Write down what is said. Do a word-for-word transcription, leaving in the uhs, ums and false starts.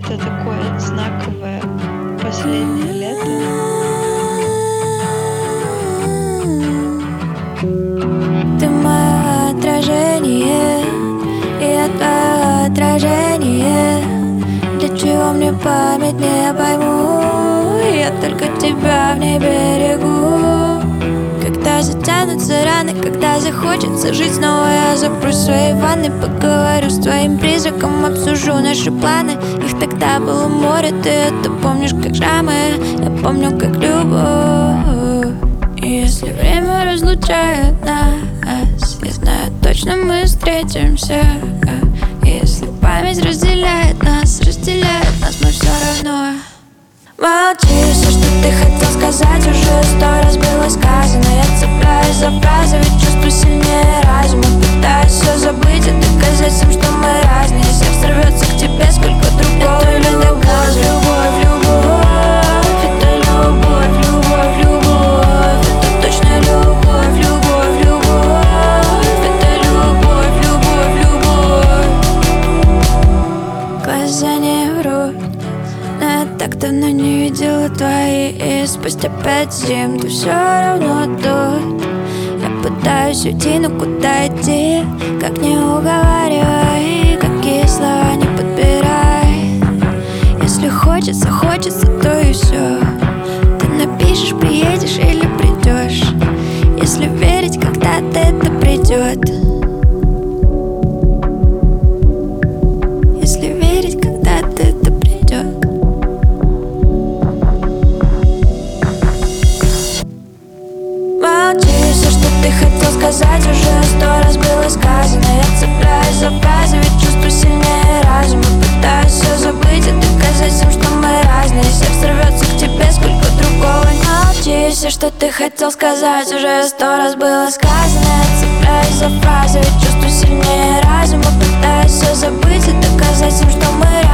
это такое знаковое последнее лето. Ты мое отражение, и я твое отражение. Для чего мне память, не пойму. Я только тебя в ней берегу. Когда затянутся раны, когда захочется жить снова, я запрусь в своей ванной, поговорю с твоим призраком, обсужу наши планы. Их тогда было море, ты это помнишь как шрамы, я помню как любовь. И если время разлучает нас, я знаю точно мы встретимся. Если память разделяет нас, разделяет нас, мы все равно. Молчи, все, что ты хотел сказать, уже сто раз было сказано. Я цепляюсь за фразы, ведь чувство сильнее разума. Пытаюсь все забыть и доказать всем, что мы разные. Сердце рвется к тебе, сколько другого. Это любовь, любовь, любовь. Это любовь, любовь, любовь. Это точно любовь, любовь, любовь. Это любовь, любовь, любовь. Глаза не врут. Я так давно не видела твои, и спустя пять зим ты все равно тут. Я пытаюсь уйти, но куда идти? Как не уговаривай, какие слова не подбирай. Если хочется, хочется, то и все. Ты напишешь, приедешь или придешь. Если верить, когда-то это придет. Если верить, когда-то это придет. Молчи, все, что ты хотел сказать, уже сто раз было сказано. Я цепляюсь за фразы, ведь чувство сильнее разума. Пытаюсь все забыть и доказать всем, что мы разные. Сердце рвется к тебе, сколько другого. Молчи, все, что ты хотел сказать, уже сто раз было сказано. Я цепляюсь за фразы, ведь чувство сильнее разума. Пытаюсь все забыть и доказать всем, что мы разные.